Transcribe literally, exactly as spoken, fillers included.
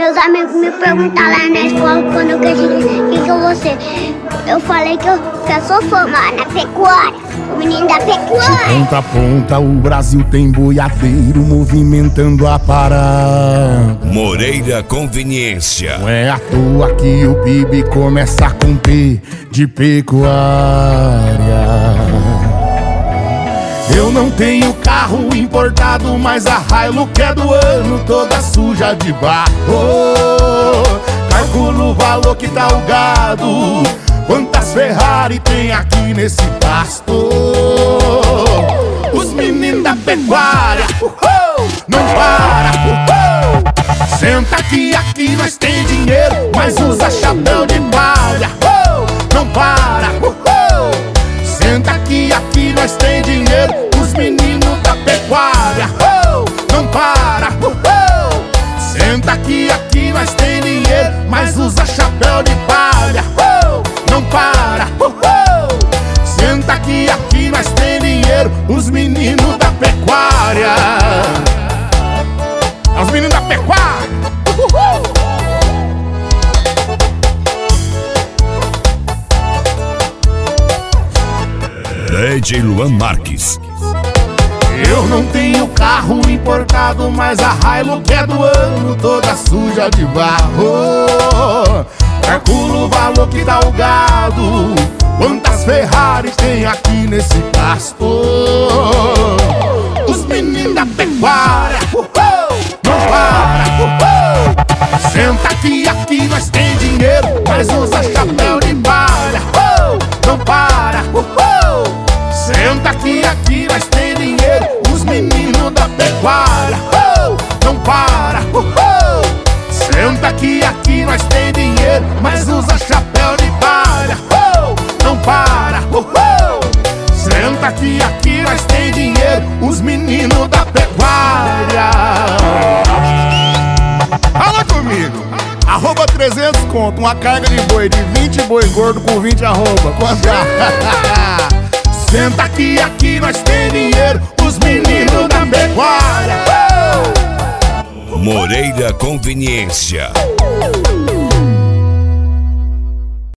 meus amigos me perguntaram lá na escola quando eu cresci, o que que eu vou ser? Eu falei que eu, que eu sou formada na pecuária, o menino da pecuária. De ponta a ponta o Brasil tem boiadeiro movimentando a parada. Moreira Conveniência. Não é à toa que o P I B começa com P de pecuária. Eu não tenho carro importado, mas a Hilux é do ano, toda suja de barro. Calculo o valor que tá o gado, quantas Ferrari tem aqui nesse pasto. Os meninos da pecuária, uhul, não para, uhul. Senta aqui, aqui nós tem dinheiro, mas usa chapéu de palha, uhul, não para, uhul. Senta aqui, aqui nós tem dinheiro, os meninos da pecuária, uhul, não para, uhul. Senta aqui, aqui nós tem dinheiro, mas usa chapéu de palha, uhul, não para, uhul. Senta aqui, aqui nós tem dinheiro, os meninos da pecuária. É os meninos da pecuária, uhul. D J Luan Marques. Eu não tenho carro importado, mas a Hilux é do ano, toda suja de barro. Calculo o valor que dá o gado, quantas Ferrari tem aqui nesse pasto. Os meninos da pecuária, uhul, não para, uhul. Senta aqui, aqui nós tem dinheiro, mas usa chapéu de palha, uhul, não para, uhul. Senta aqui, aqui nós tem dinheiro, os meninos da pecuária, uhul, não para, uhul. Senta aqui, aqui nós tem dinheiro, mas usa chapéu de palha, uhul, não para, uhul. Senta aqui, aqui nós tem dinheiro, os meninos da pecuária. Fala comigo! Arroba trezentos conto, uma carga de boi de vinte boi gordo com vinte arroba. Quanto é? Senta aqui, aqui nós tem dinheiro, os meninos da pecuária. Moreira Conveniência.